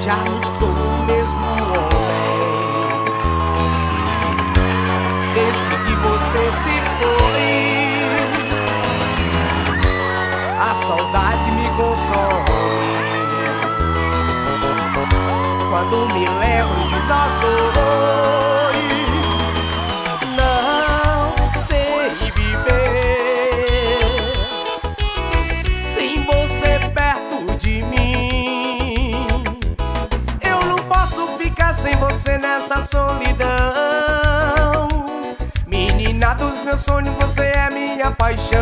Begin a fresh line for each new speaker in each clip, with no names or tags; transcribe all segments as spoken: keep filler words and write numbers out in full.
já não sou o mesmo homem. Desde que você se foi, a saudade me consome. Quando me lembro de nós dois, não sei viver sem você perto de mim. Eu não posso ficar sem você nessa solidão. Menina dos meus sonhos, você é minha paixão.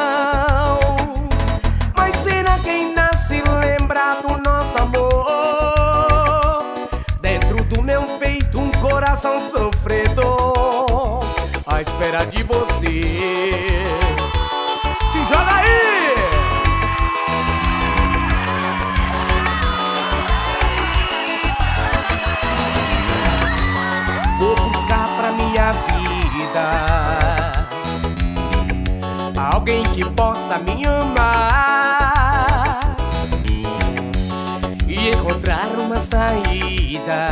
Mas será que ainda se lembra do nosso amor? Dentro do meu peito um coração sofredor, à espera de você. Se joga aí! Vou buscar pra minha vida alguém que possa me amar e encontrar uma saída,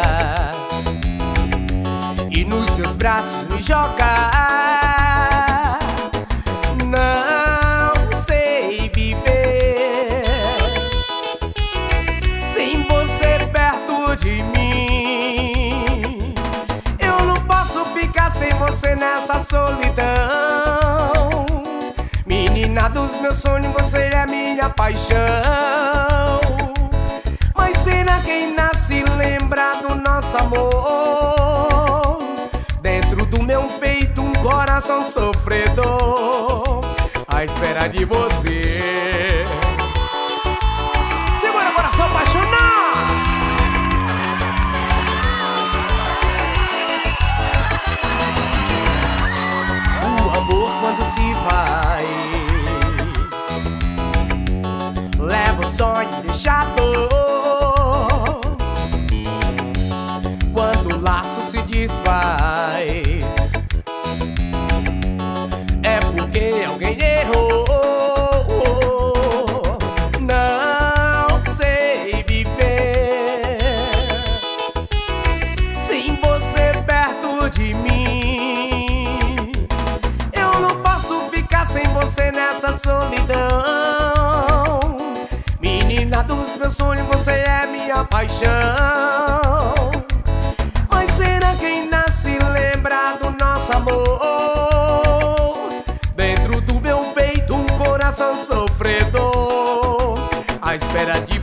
e nos seus braços me jogar. Não sei viver sem você perto de mim. Eu não posso ficar sem você nessa solidão. Menina dos meus sonhos, você é minha paixão. Mas será que ainda se lembra do nosso amor? Dentro do meu peito um coração sofredor, à espera de você. Segura, coração apaixonado! O amor quando se vai leva o sonho e deixa a dor. Quando o laço se desfaz, é porque alguém errou. Não sei viver sem você perto de mim. Eu não posso ficar sem você nessa solidão. Menina dos meus sonhos, você é minha paixão. Mas será que ainda se lembra do nosso amor? Dentro do meu peito um coração sofredor, à espera de